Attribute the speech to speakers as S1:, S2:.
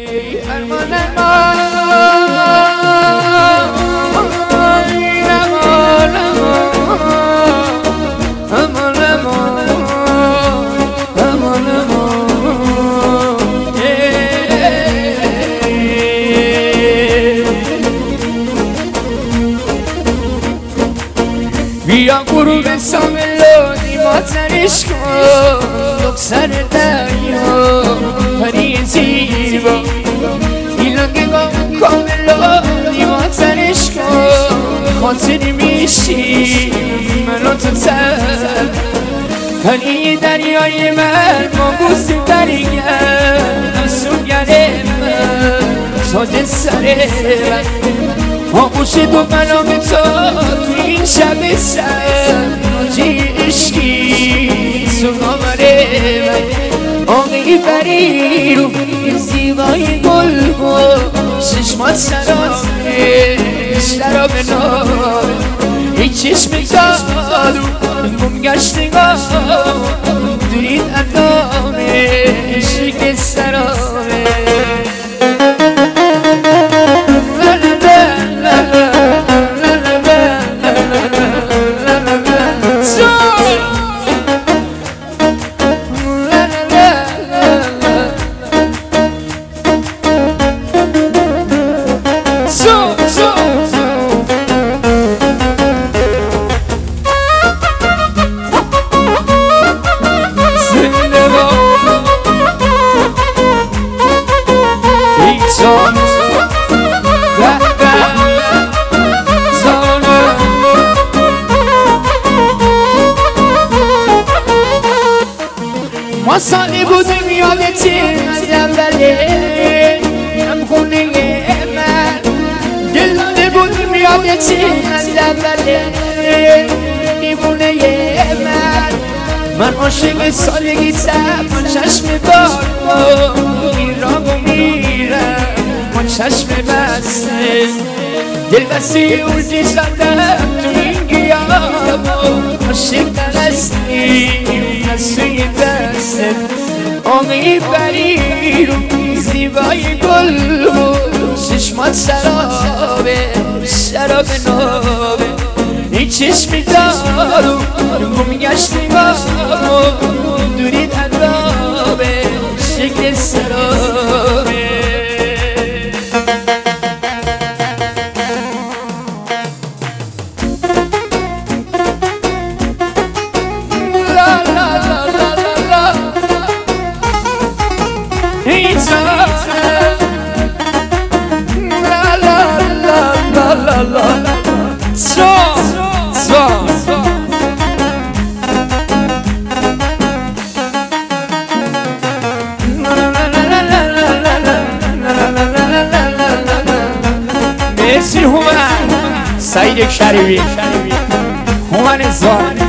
S1: ارمان بیا غروب ساملو دیماترش کن دکتر دریا پری زیبا ایلانگگاه کاملو دیماترش کن خاطر میشی منو تو تر پری دریای من ما بوسی درگر نسوگر من تاج سر من آغوش دو منام تو این شب سر ناجی عشقی سنامره من آقای بری رو زیبای گل و چشمات سرامه شراب نامه ای چشم دارو گمگشتگاه دورید اندامه عشق سرامه ما سالی بودیم یادتی از اوله هم خونه من دلانه بودیم یادتی از اوله دیوونه من عاشق سالگیتم من چشم بار میرم و میرم من چشم بسته دل بسته اولتی زدم تو این گیام عاشق نرستی از سوی دستت آقای بری رو زیبای گل بود چشمات شراب نابه این چشم دارو گمگشتگاه دورید اندامه شکل سرابه مرسی هومن سعید شریفی هومن زان